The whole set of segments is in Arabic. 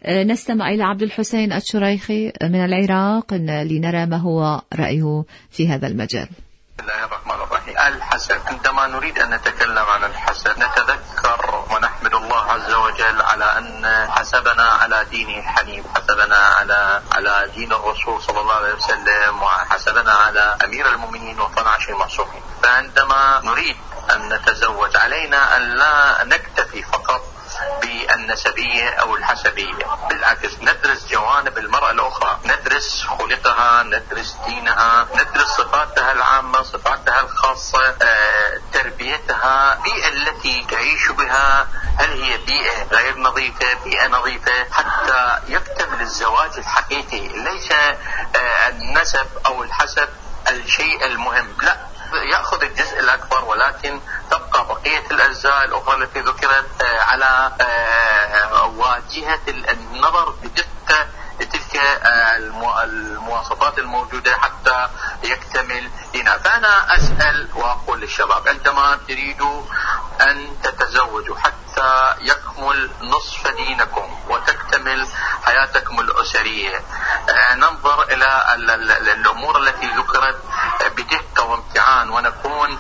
نستمع إلى عبد الحسين الشريخي من العراق لنرى ما هو رأيه في هذا المجال. بسم الله الرحمن الرحيم. الحسد، عندما نريد أن نتكلم عن الحسد نتذكر ونحمد الله عز وجل على أن حسبنا على دينه الحنيف، حسبنا على دين الرسول صلى الله عليه وسلم، وحسبنا على أمير المؤمنين و12 المعصومين. فعندما نريد أن نتزوج علينا أن لا نكتفي فقط بالنسبية أو الحسبية، بالعكس ندرس جوانب المرأة الأخرى، ندرس خلقها، ندرس دينها، ندرس صفاتها العامة، صفاتها الخاصة، تربيتها، البيئة التي تعيش بها، هل هي بيئة غير نظيفة، بيئة نظيفة، حتى يكتمل الزواج الحقيقي. ليس النسب أو الحسب الشيء المهم، لا، يأخذ الجزء الأكبر، ولكن تبقى بقية الأجزاء الأخرى التي ذكرت على واجهة النظر بدقة تلك المواصفات الموجودة حتى يكتمل دينها. فأنا أسأل وأقول للشباب عندما تريدوا أن تتزوجوا حتى يكمل نصف دينكم وتكتمل حياتكم الأسرية، ننظر إلى الأمور التي ذكرت بدقة وامتعان، ونكون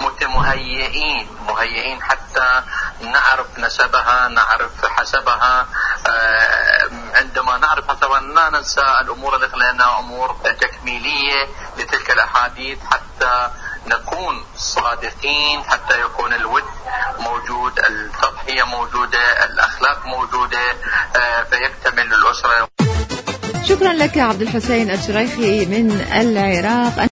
مهيئين حتى نعرف نسبها، نعرف حسبها. عندما نعرف حسبها لا ننسى الأمور التي لنا أمور تكميلية لتلك الأحاديث، حتى نكون صادقين، حتى يكون الود موجود، التضحية موجودة، الأخلاق موجودة، فيكتمل الأسرة. شكرا لك عبد الحسين الشريخي من العراق.